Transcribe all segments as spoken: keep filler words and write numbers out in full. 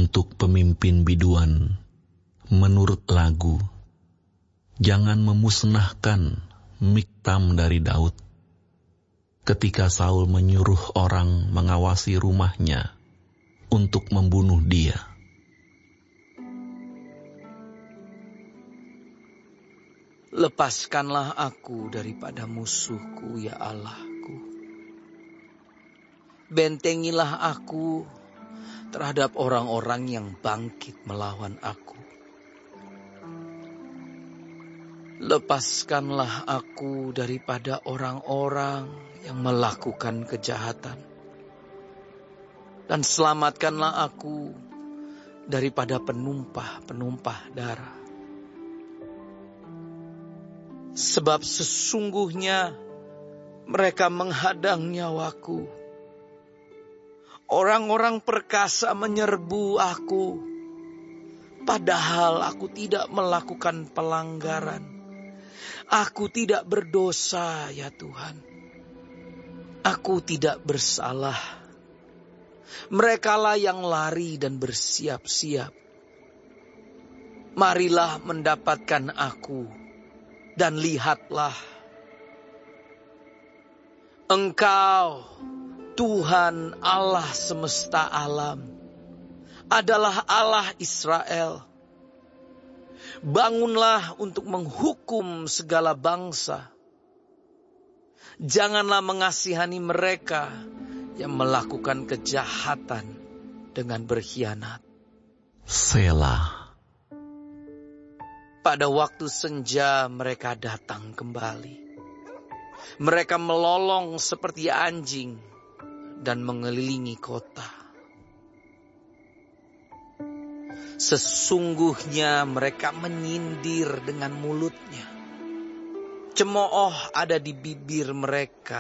untuk pemimpin biduan menurut lagu. Jangan memusnahkan Miktam dari Daud, ketika Saul menyuruh orang mengawasi rumahnya untuk membunuh dia. Lepaskanlah aku daripada musuhku, ya Allahku. Bentengilah aku terhadap orang-orang yang bangkit melawan aku. Lepaskanlah aku daripada orang-orang yang melakukan kejahatan. Dan selamatkanlah aku daripada penumpah-penumpah darah. Sebab sesungguhnya mereka menghadang nyawaku. Orang-orang perkasa menyerbu aku, padahal aku tidak melakukan pelanggaran. Aku tidak berdosa, ya Tuhan. Aku tidak bersalah. Merekalah yang lari dan bersiap-siap. Marilah mendapatkan aku, dan lihatlah. Engkau, Tuhan Allah semesta alam, adalah Allah Israel. Bangunlah untuk menghukum segala bangsa. Janganlah mengasihani mereka yang melakukan kejahatan dengan berkhianat. Selah. Pada waktu senja mereka datang kembali. Mereka melolong seperti anjing dan mengelilingi kota. Sesungguhnya mereka menyindir dengan mulutnya. Cemooh ada di bibir mereka.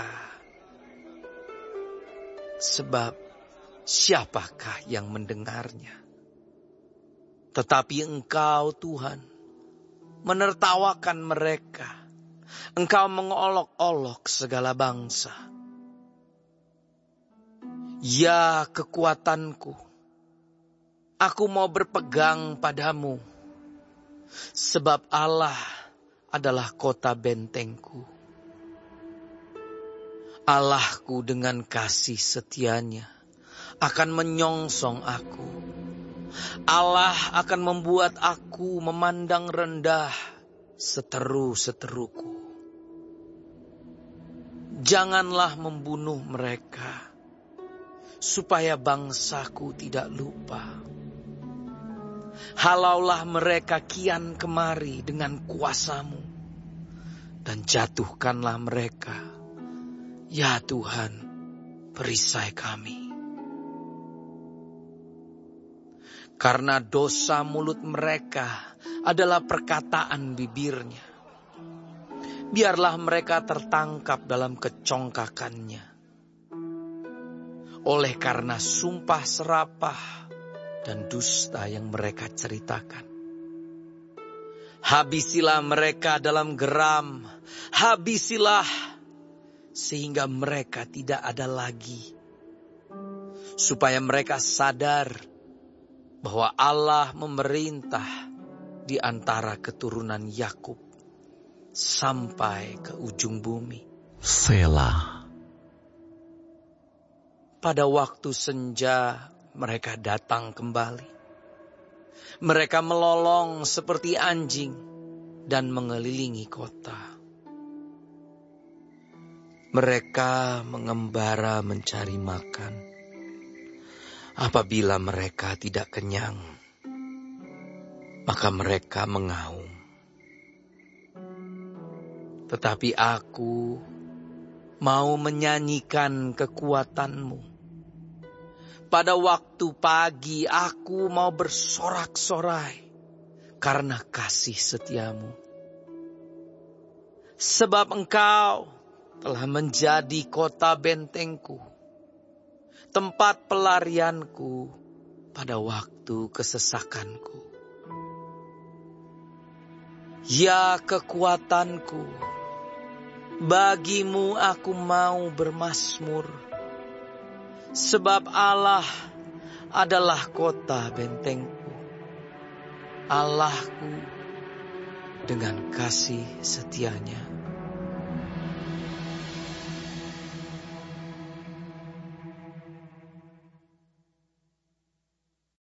Sebab siapakah yang mendengarnya? Tetapi Engkau, Tuhan, menertawakan mereka. Engkau mengolok-olok segala bangsa. Ya kekuatanku, aku mau berpegang padamu, sebab Allah adalah kota bentengku. Allahku dengan kasih setianya akan menyongsong aku. Allah akan membuat aku memandang rendah seteru-seteruku. Janganlah membunuh mereka, supaya bangsaku tidak lupa. Halaulah mereka kian kemari dengan kuasamu, dan jatuhkanlah mereka, ya Tuhan, perisai kami. Karena dosa mulut mereka adalah perkataan bibirnya. Biarlah mereka tertangkap dalam kecongkakannya. Oleh karena sumpah serapah dan dusta yang mereka ceritakan. Habisilah mereka dalam geram, habisilah sehingga mereka tidak ada lagi. Supaya mereka sadar bahwa Allah memerintah di antara keturunan Yakub sampai ke ujung bumi. Selah. Pada waktu senja mereka datang kembali. Mereka melolong seperti anjing dan mengelilingi kota. Mereka mengembara mencari makan. Apabila mereka tidak kenyang, maka mereka mengaum. Tetapi aku mau menyanyikan kekuatanmu. Pada waktu pagi aku mau bersorak-sorai karena kasih setiamu. Sebab engkau telah menjadi kota bentengku, tempat pelarianku pada waktu kesesakanku. Ya kekuatanku, bagimu aku mau bermazmur. Sebab Allah adalah kota bentengku, Allahku dengan kasih setianya.